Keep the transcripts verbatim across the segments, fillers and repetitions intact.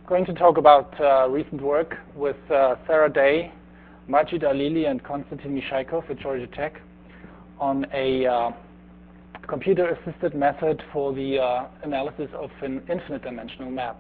going to talk about uh, recent work with uh, Sarah Day, Majid Alili, and Konstantin Mishaikov at Georgia Tech on a uh, computer-assisted method for the uh, analysis of an infinite dimensional map.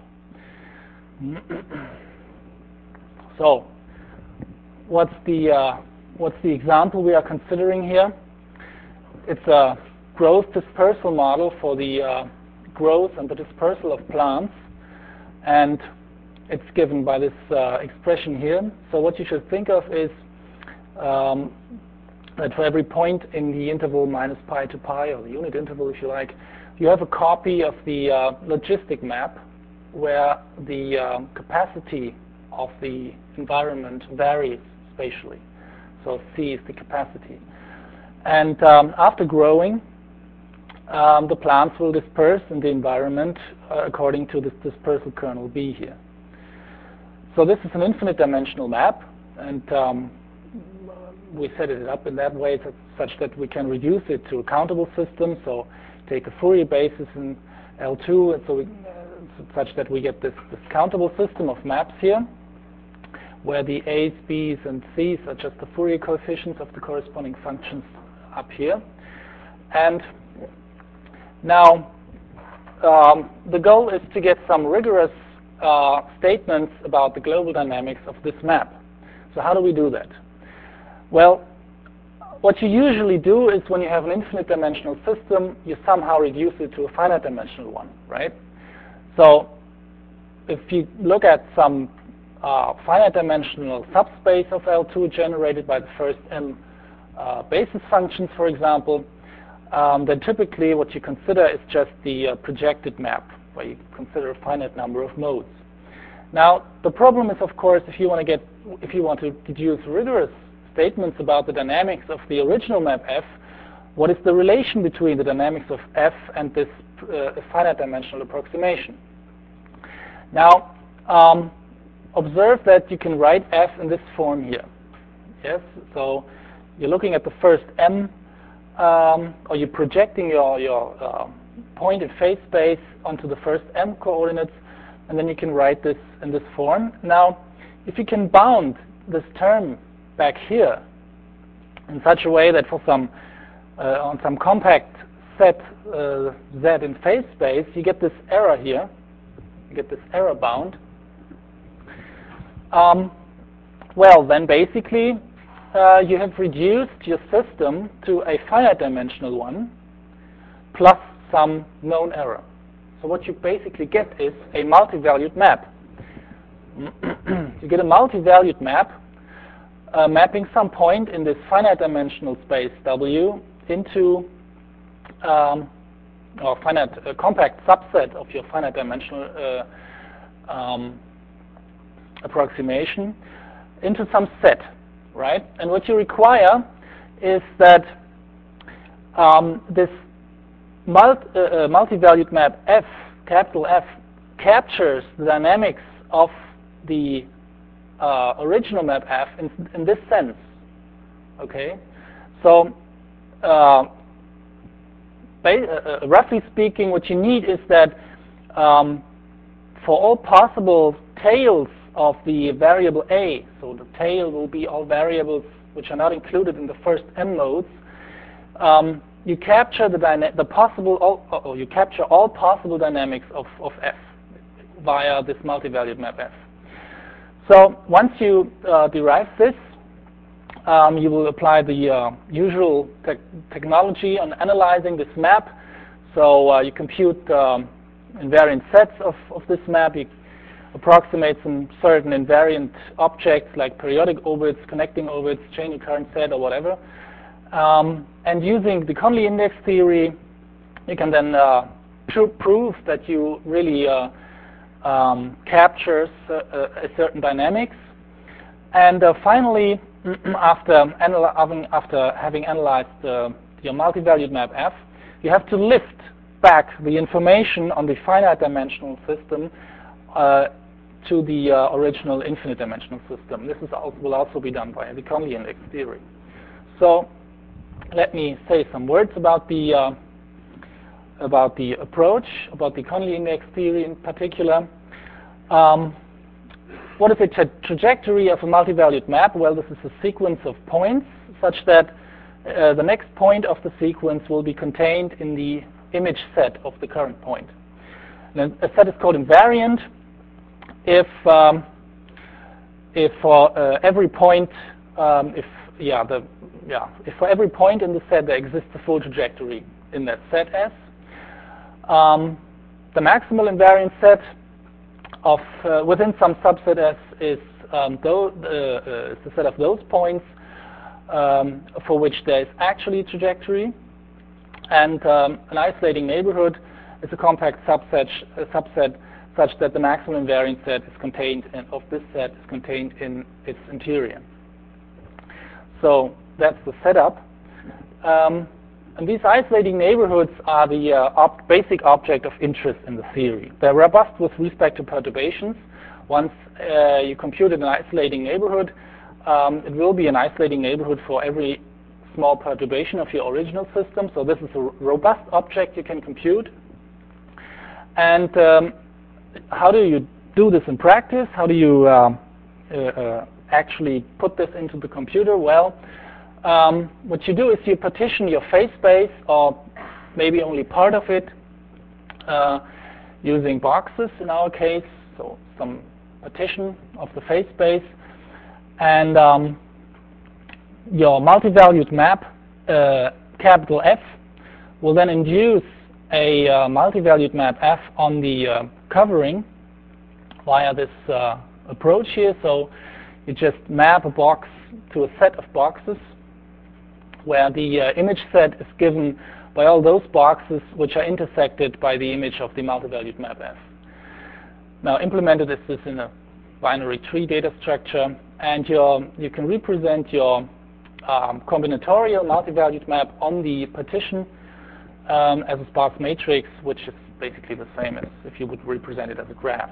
So, what's the uh, what's the example we are considering here? It's a growth dispersal model for the uh, growth and the dispersal of plants, and it's given by this uh, expression here. So what you should think of is um, that for every point in the interval minus pi to pi, or the unit interval if you like, you have a copy of the uh, logistic map where the um, capacity of the environment varies spatially. So C is the capacity. And um, after growing, um, the plants will disperse in the environment uh, according to this dispersal kernel B here. So this is an infinite dimensional map, and um, we set it up in that way such that we can reduce it to a countable system. So take a Fourier basis in L two, and so we, uh, such that we get this, this countable system of maps here, where the A's, B's, and C's are just the Fourier coefficients of the corresponding functions up here. And now um, the goal is to get some rigorous uh, statements about the global dynamics of this map. So how do we do that? Well, what you usually do is when you have an infinite dimensional system, you somehow reduce it to a finite dimensional one, right? So if you look at some uh, finite dimensional subspace of L two generated by the first m uh, basis functions, for example, um, then typically what you consider is just the uh, projected map, where you consider a finite number of modes. Now, the problem is, of course, if you want to get, if you want to deduce rigorous statements about the dynamics of the original map F, what is the relation between the dynamics of F and this uh, finite dimensional approximation? Now, um, observe that you can write F in this form here. Yes, so you're looking at the first m, um, or you're projecting your your uh, point in phase space onto the first m coordinates, and then you can write this in this form. Now, if you can bound this term back here in such a way that for some uh, on some compact set uh, Z in phase space, you get this error here. You get this error bound. Um, well, then basically uh, you have reduced your system to a finite dimensional one plus some known error. So what you basically get is a multi-valued map. You get a multi-valued map uh, mapping some point in this finite dimensional space W into um, or finite uh, compact subset of your finite dimensional uh, um, approximation into some set, right? And what you require is that um, this multi, uh, uh, multi-valued map F, capital F, captures the dynamics of the uh, original map F in, in this sense. Okay, so uh, uh, roughly speaking, what you need is that um, for all possible tails of the variable A, so the tail will be all variables which are not included in the first m modes. Um, you capture the dyna the possible, all, or you capture all possible dynamics of, of F via this multi-valued map F. So once you uh, derive this, um, you will apply the uh, usual te technology on analyzing this map. So uh, you compute um, invariant sets of, of this map. You approximate some certain invariant objects like periodic orbits, connecting orbits, chain recurrent set, or whatever. Um, and using the Conley index theory, you can then uh, pr prove that you really uh, um, captures uh, a certain dynamics. And uh, finally, after, having, after having analyzed uh, your multi-valued map F, you have to lift back the information on the finite dimensional system uh, to the uh, original infinite dimensional system. This is also, will also be done by the Conley index theory. So let me say some words about the uh, about the approach, about the Conley index theory in particular. Um, what is a tra trajectory of a multivalued map? Well, this is a sequence of points such that uh, the next point of the sequence will be contained in the image set of the current point. And a set is called invariant if um, if for uh, every point, um, if yeah the yeah if for every point in the set there exists a full trajectory in that set S. Um, the maximal invariant set of uh, within some subset S is um, those, uh, uh, is the set of those points um, for which there is actually a trajectory, and um, an isolating neighborhood is a compact subset, a subset such that the maximal invariant set is contained in, of this set is contained in its interior. So that's the setup. Um, and these isolating neighborhoods are the uh, ob basic object of interest in the theory. They're robust with respect to perturbations. Once uh, you compute an isolating neighborhood, um, it will be an isolating neighborhood for every small perturbation of your original system. So this is a robust object you can compute. And um, how do you do this in practice? How do you uh, uh, uh, actually put this into the computer? Well, um, what you do is you partition your phase space, or maybe only part of it, uh, using boxes in our case, so some partition of the phase space. And um, your multivalued map, uh, capital F, will then induce a uh, multivalued map F on the uh, covering via this uh, approach here. So you just map a box to a set of boxes where the uh, image set is given by all those boxes which are intersected by the image of the multivalued map F. Now, implemented is this in a binary tree data structure, and your, you can represent your um, combinatorial multivalued map on the partition um, as a sparse matrix, which is basically the same as if you would represent it as a graph.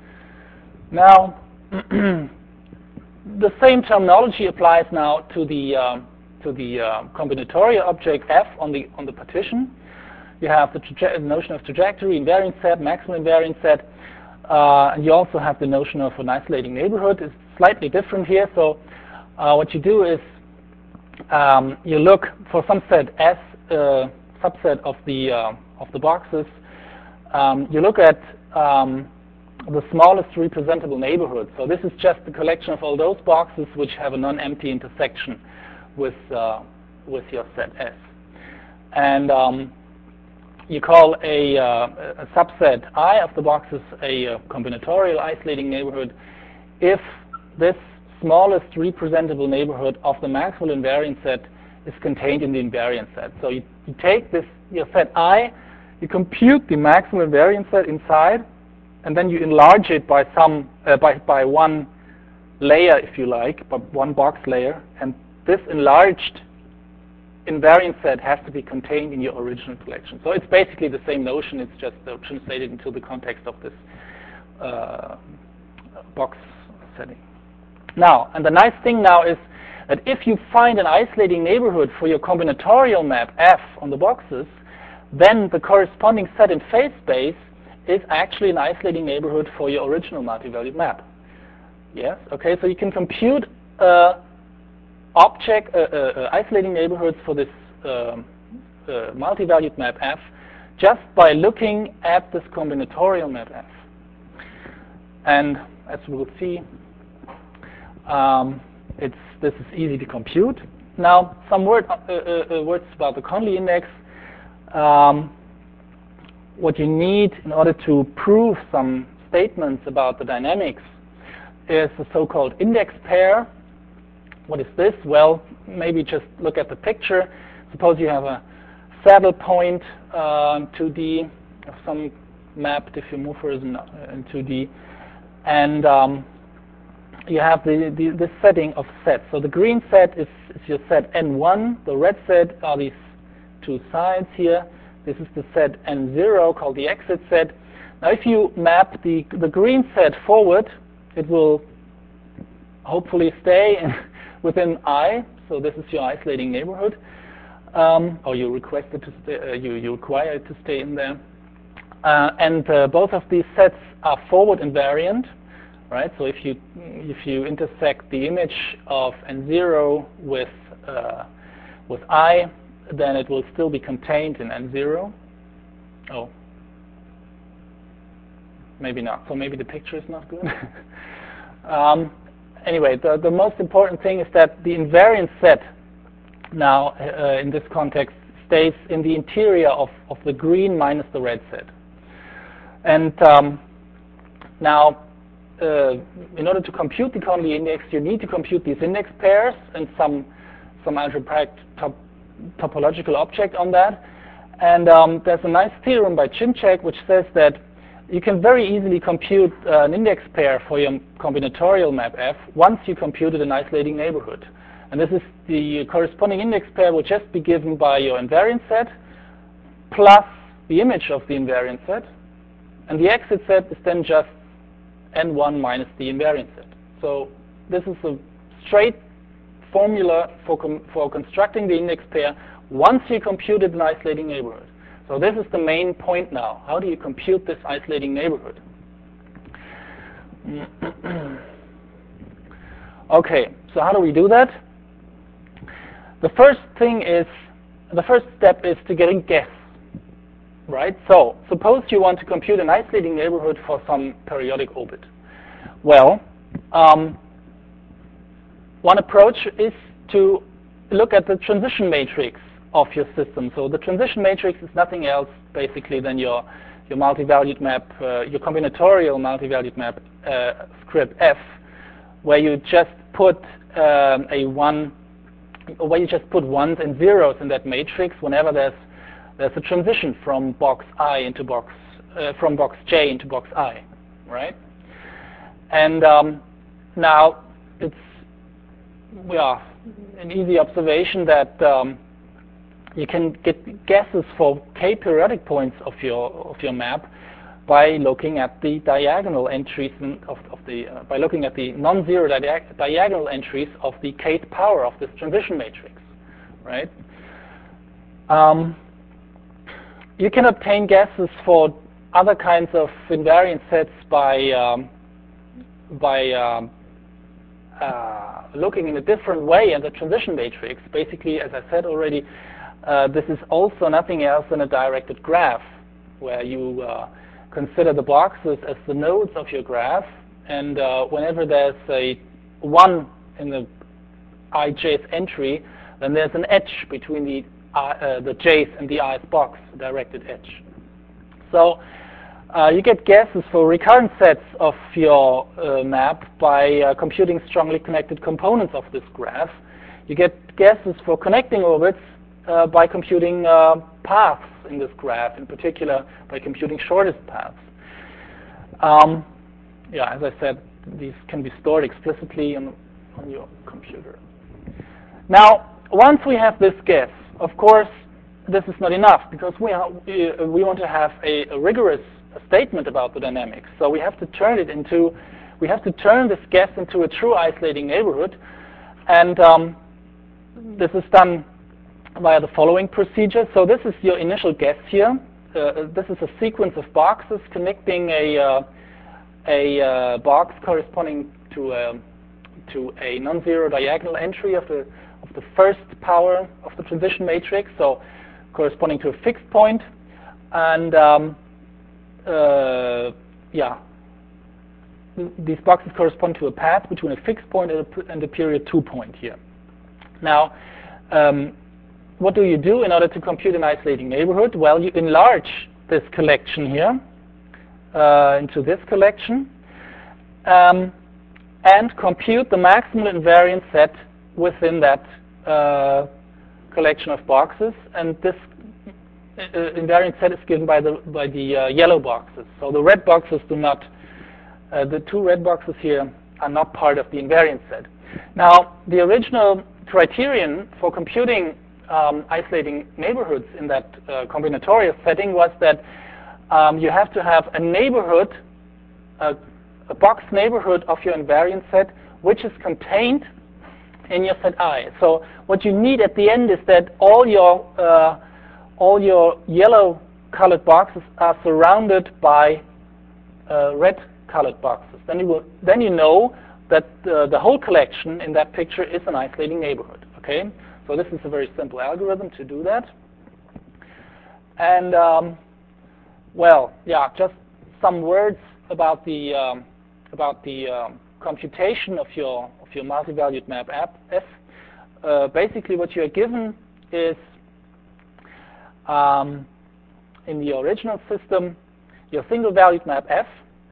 Now, the same terminology applies now to the um, to the uh, combinatorial object F on the on the partition. You have the, the notion of trajectory, invariant set, maximal invariant set, uh, and you also have the notion of an isolating neighborhood. It's slightly different here. So uh, what you do is um, you look for some set S, uh, subset of the uh, of the boxes. Um, you look at um, the smallest representable neighborhood. So this is just the collection of all those boxes which have a non-empty intersection with uh, with your set S. And um, you call a, uh, a subset I of the boxes a uh, combinatorial isolating neighborhood if this smallest representable neighborhood of the maximal invariant set is contained in the invariant set. So you, you take this your set I, you compute the maximal invariant set inside, and then you enlarge it by some uh, by by one layer, if you like, by one box layer, and this enlarged invariant set has to be contained in your original collection. So it's basically the same notion. It's just uh, translated into the context of this uh, box setting. Now, and the nice thing now is that if you find an isolating neighborhood for your combinatorial map F on the boxes, then the corresponding set in phase space is actually an isolating neighborhood for your original multivalued map. Yes? Okay, so you can compute uh, object uh, uh, isolating neighborhoods for this um, uh, multivalued map F just by looking at this combinatorial map F. And as we will see, um, it's this is easy to compute. Now, some word, uh, uh, uh, words about the Conley index. Um, what you need in order to prove some statements about the dynamics is a so-called index pair. What is this? Well, maybe just look at the picture. Suppose you have a saddle point uh, two D of some map diffeomorphism in, in two D, and um, you have the, the this setting of sets. So the green set is, is your set N one. The red set are these two sides here. This is the set N zero called the exit set. Now, if you map the the green set forward, it will hopefully stay in within I, so this is your isolating neighborhood, um, or you request it to stay, uh, you, you require it to stay in there. Uh, and uh, both of these sets are forward invariant, right? So if you if you intersect the image of n zero with uh, with I, then it will still be contained in n zero. Oh, maybe not. So maybe the picture is not good. um, anyway, the the most important thing is that the invariant set now uh, in this context stays in the interior of of the green minus the red set. And um, now, uh, in order to compute the Conley index, you need to compute these index pairs and some some algebraic top, topological object on that. And um, there's a nice theorem by Cimczek which says that you can very easily compute uh, an index pair for your combinatorial map F once you computed an isolating neighborhood. And this is the corresponding index pair will just be given by your invariant set plus the image of the invariant set. And the exit set is then just n one minus the invariant set. So this is a straight formula for, com for constructing the index pair once you computed an isolating neighborhood. So this is the main point now. How do you compute this isolating neighborhood? Okay, so how do we do that? The first thing is, the first step is to get a guess. Right? So suppose you want to compute an isolating neighborhood for some periodic orbit. Well, um, one approach is to look at the transition matrix of your system. So the transition matrix is nothing else basically than your your multi-valued map, uh, your combinatorial multi-valued map uh, script F, where you just put um, a one, where you just put ones and zeros in that matrix whenever there's There's a transition from box I into box, uh, from box J into box I, right? And um, now it's yeah, an easy observation that um, you can get guesses for k periodic points of your of your map by looking at the diagonal entries of, of the uh, by looking at the non-zero dia diagonal entries of the kth power of this transition matrix, right? Um, You can obtain guesses for other kinds of invariant sets by um, by um, uh, looking in a different way at the transition matrix. Basically, as I said already, uh, this is also nothing else than a directed graph, where you uh, consider the boxes as the nodes of your graph, and uh, whenever there's a one in the ijth entry, then there's an edge between the Uh, the jth and the ith box, directed edge. So uh, you get guesses for recurrent sets of your uh, map by uh, computing strongly connected components of this graph. You get guesses for connecting orbits uh, by computing uh, paths in this graph, in particular by computing shortest paths. Um, yeah, as I said, these can be stored explicitly on, on your computer. Now, once we have this guess, of course, this is not enough, because we, are, we, we want to have a, a rigorous statement about the dynamics. So we have to turn it into, we have to turn this guess into a true isolating neighborhood. And um, this is done via the following procedure. So this is your initial guess here. Uh, this is a sequence of boxes connecting a, uh, a uh, box corresponding to a, to a non-zero diagonal entry of the of the first power of the transition matrix, so corresponding to a fixed point, and um, uh, yeah, these boxes correspond to a path between a fixed point and a, and a period two point here. Now, um, what do you do in order to compute an isolating neighborhood? Well, you enlarge this collection here uh, into this collection, um, and compute the maximal invariant set within that uh, collection of boxes, and this uh, invariant set is given by the by the uh, yellow boxes. So the red boxes do not, uh, the two red boxes here are not part of the invariant set. Now, the original criterion for computing um, isolating neighborhoods in that uh, combinatorial setting was that um, you have to have a neighborhood, a, a box neighborhood of your invariant set, which is contained in your set I. So what you need at the end is that all your uh, all your yellow colored boxes are surrounded by uh, red colored boxes. Then you will, then you know that uh, the whole collection in that picture is an isolating neighborhood. Okay, so this is a very simple algorithm to do that. And um, well, yeah, just some words about the um, about the um, computation of your of your multi-valued map F. Uh, basically, what you are given is um, in the original system your single-valued map F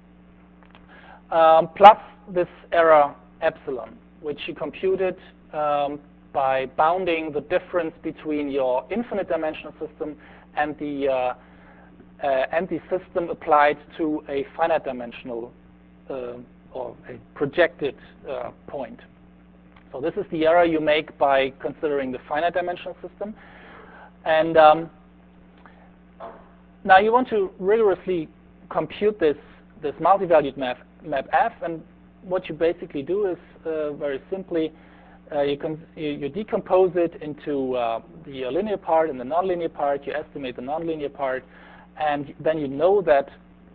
um, plus this error epsilon, which you computed um, by bounding the difference between your infinite dimensional system and the uh, uh, and the system applied to a finite dimensional uh, or a projected uh, point. So this is the error you make by considering the finite dimensional system. And um, now you want to rigorously compute this this multi-valued map map F, and what you basically do is uh, very simply uh, you can you, you decompose it into uh, the linear part and the nonlinear part. You estimate the nonlinear part, and then you know that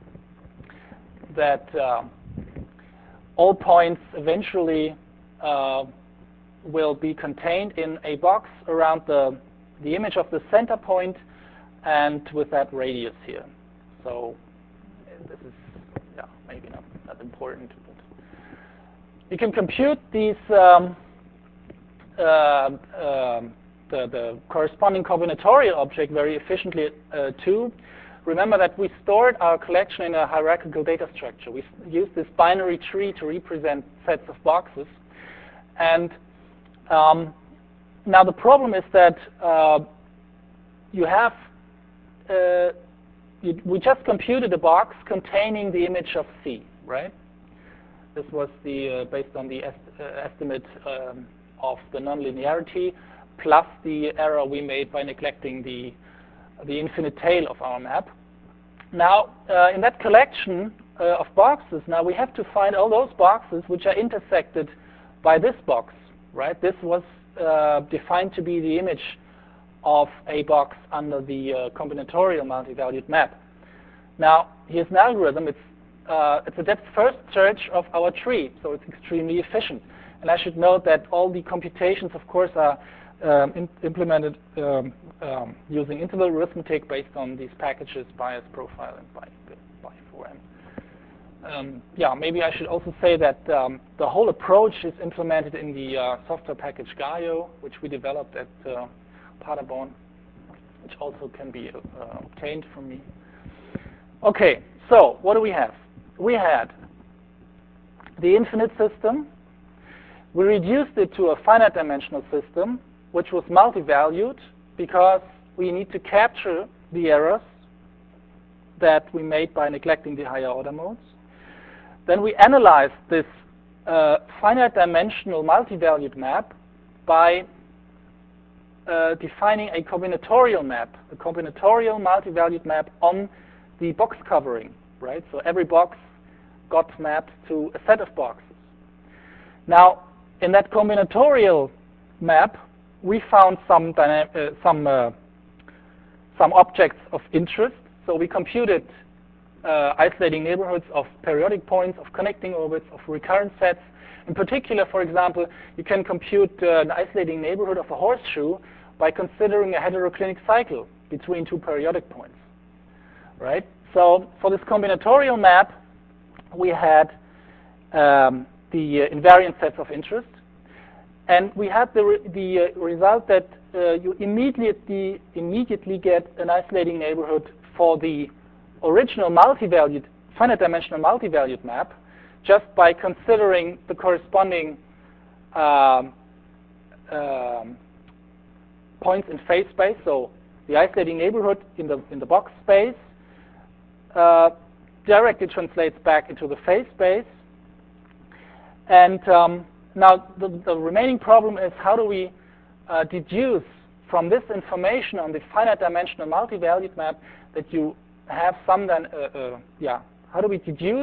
that uh, all points eventually uh, will be contained in a box around the the image of the center point, and with that radius here. So this is yeah maybe not that important, but you can compute these um, uh, uh, the, the corresponding combinatorial object very efficiently uh, too. Remember that we stored our collection in a hierarchical data structure. We used this binary tree to represent sets of boxes. And um, now the problem is that uh, you have, uh, you, we just computed a box containing the image of C, right? This was the uh, based on the est uh, estimate um, of the nonlinearity plus the error we made by neglecting the the infinite tail of our map. Now, uh, in that collection uh, of boxes, now we have to find all those boxes which are intersected by this box, right? This was uh, defined to be the image of a box under the uh, combinatorial multi-valued map. Now, here's an algorithm. It's uh, it's a depth first search of our tree, so it's extremely efficient. And I should note that all the computations, of course, are Um, in, implemented um, um, using interval arithmetic based on these packages, bias profile and by by four M. Um, yeah, maybe I should also say that um, the whole approach is implemented in the uh, software package Gaio, which we developed at uh, Paderborn, which also can be uh, obtained from me. Okay, so what do we have? We had the infinite system. We reduced it to a finite dimensional system, which was multi-valued because we need to capture the errors that we made by neglecting the higher order modes. Then we analyzed this uh, finite dimensional multi-valued map by uh, defining a combinatorial map, a combinatorial multi-valued map on the box covering, right? So every box got mapped to a set of boxes. Now, in that combinatorial map, we found some uh, some uh, some objects of interest. So we computed uh, isolating neighborhoods of periodic points, of connecting orbits, of recurrent sets. In particular, for example, you can compute uh, an isolating neighborhood of a horseshoe by considering a heteroclinic cycle between two periodic points, right? So for this combinatorial map, we had um, the uh, invariant sets of interest. And we had the, re the uh, result that uh, you immediately, immediately get an isolating neighborhood for the original multi-valued, finite dimensional multi-valued map just by considering the corresponding um, um, points in phase space. So the isolating neighborhood in the, in the box space uh, directly translates back into the phase space. And um, now, the, the remaining problem is how do we uh, deduce from this information on the finite dimensional multi-valued map that you have some then, uh, uh, yeah, how do we deduce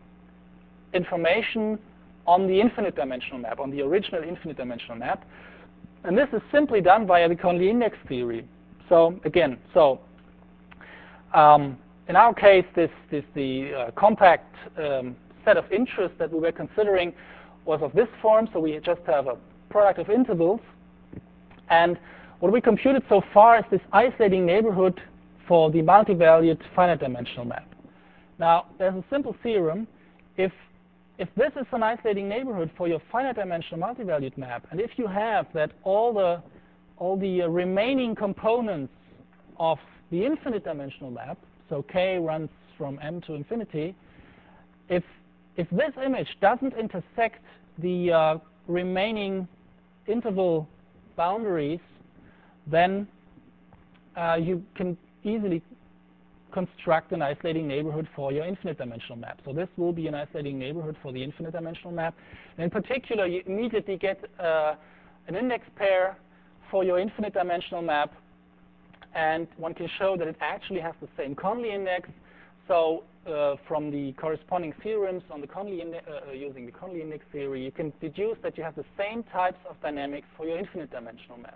information on the infinite dimensional map, on the original infinite dimensional map? And this is simply done via the Conley index theory. So again, so Um, in our case, this, this the uh, compact um, set of interests that we were considering was of this form, so we just have a product of intervals. And what we computed so far is this isolating neighborhood for the multivalued finite dimensional map. Now, there's a simple theorem. If, if this is an isolating neighborhood for your finite dimensional multivalued map, and if you have that all the, all the uh, remaining components of the infinite dimensional map, so K runs from M to infinity, if, if this image doesn't intersect the uh, remaining interval boundaries, then uh, you can easily construct an isolating neighborhood for your infinite dimensional map. So this will be an isolating neighborhood for the infinite dimensional map. And in particular, you immediately get uh, an index pair for your infinite dimensional map, and one can show that it actually has the same Conley index. So uh, from the corresponding theorems on the Conley index, uh, using the Conley index theory, you can deduce that you have the same types of dynamics for your infinite dimensional map.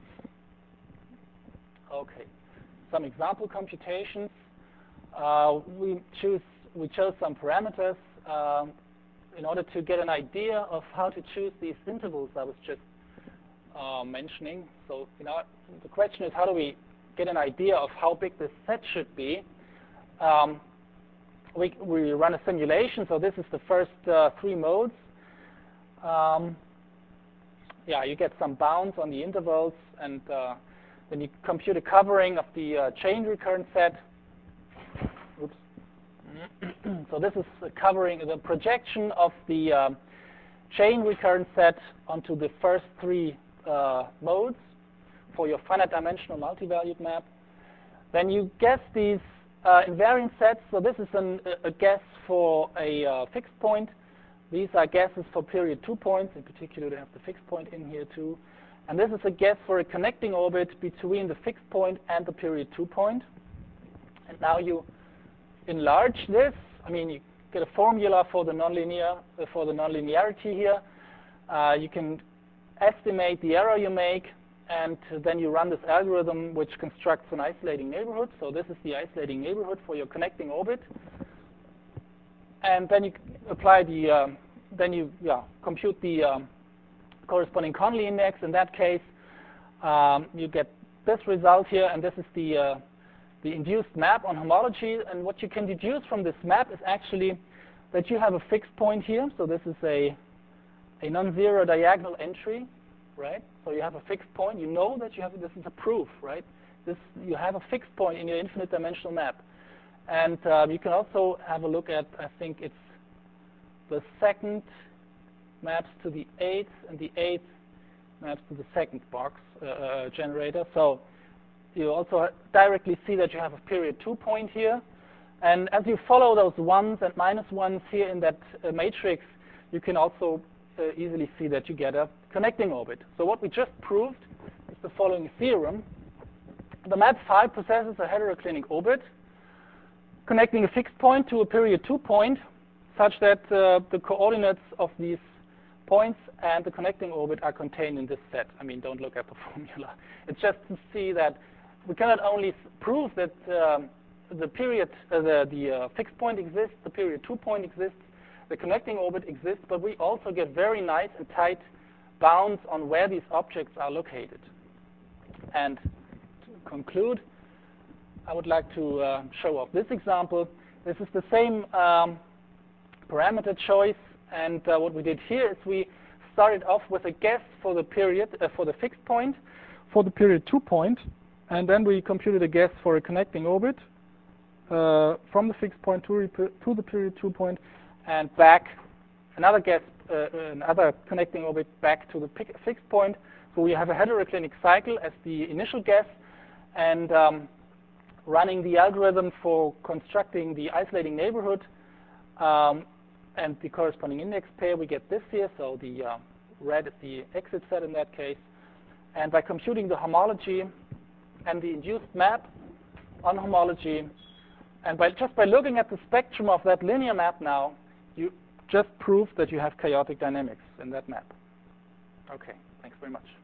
Okay, some example computations. Uh, we choose we chose some parameters uh, in order to get an idea of how to choose these intervals I was just uh, mentioning. So, you know, the question is, how do we get an idea of how big this set should be? Um, we we run a simulation. So this is the first uh, three modes. Um, yeah, you get some bounds on the intervals, and uh, then you compute a covering of the uh, chain recurrent set. Oops. So this is covering the projection of the um, chain recurrent set onto the first three uh, modes for your finite dimensional multivalued map. Then you guess these uh, invariant sets. So this is an, a guess for a uh, fixed point. These are guesses for period two points. In particular, they have the fixed point in here too. And this is a guess for a connecting orbit between the fixed point and the period two point. And now you enlarge this. I mean, you get a formula for the nonlinear uh, for the nonlinearity here. Uh, you can estimate the error you make, and then you run this algorithm which constructs an isolating neighborhood. So this is the isolating neighborhood for your connecting orbit. And then you apply the um, then you yeah compute the um, corresponding Conley index. In that case, um, you get this result here, and this is the uh, the induced map on homology. And what you can deduce from this map is actually that you have a fixed point here. So this is a a non-zero diagonal entry, right? So you have a fixed point. You know that you have this is a proof, right? This you have a fixed point in your infinite dimensional map. And uh, you can also have a look at, I think it's the second maps to the eighth, and the eighth maps to the second box uh, uh, generator. So you also directly see that you have a period two point here. And as you follow those ones and minus ones here in that uh, matrix, you can also uh, easily see that you get a connecting orbit. So what we just proved is the following theorem. The map phi possesses a heteroclinic orbit connecting a fixed point to a period two point, such that uh, the coordinates of these points and the connecting orbit are contained in this set. I mean, don't look at the formula. It's just to see that we cannot only prove that um, the period, uh, the, the uh, fixed point exists, the period two point exists, the connecting orbit exists, but we also get very nice and tight bounds on where these objects are located. And to conclude, I would like to uh, show off this example. This is the same um, parameter choice, and uh, what we did here is we started off with a guess for the period uh, for the fixed point, for the period two point, and then we computed a guess for a connecting orbit uh, from the fixed point to, to the period two point, and back another guess, uh, another connecting orbit back to the fixed point. So we have a heteroclinic cycle as the initial guess, and um, running the algorithm for constructing the isolating neighborhood um, and the corresponding index pair, we get this here. So the uh, red is the exit set in that case. And by computing the homology and the induced map on homology, and by just by looking at the spectrum of that linear map now, you just prove that you have chaotic dynamics in that map. Okay, thanks very much.